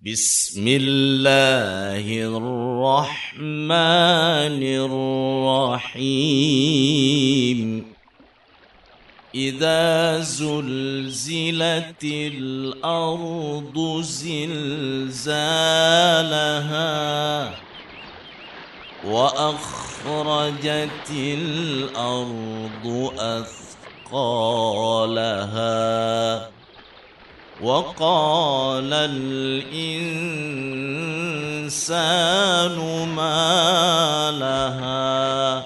بسم الله الرحمن الرحيم إذا زلزلت الأرض زلزالها وأخرجت الأرض أثقالها وقال الإنسان ما لها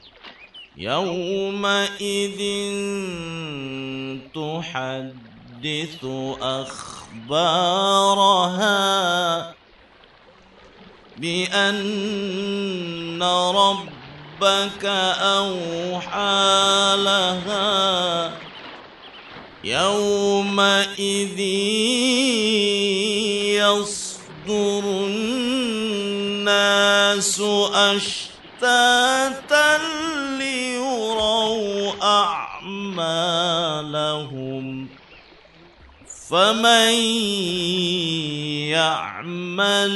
يومئذ تحدث أخبارها بأن ربك أوحى لها يومئذ يصدر الناس أشتاتا ليروا أعمالهم فمن يعمل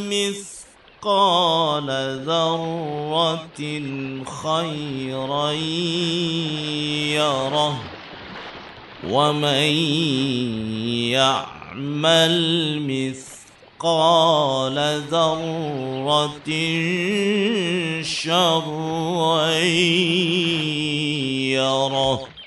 مثقال ذرة خيرا يره ومن يعمل مثقال ذرة شرا يره.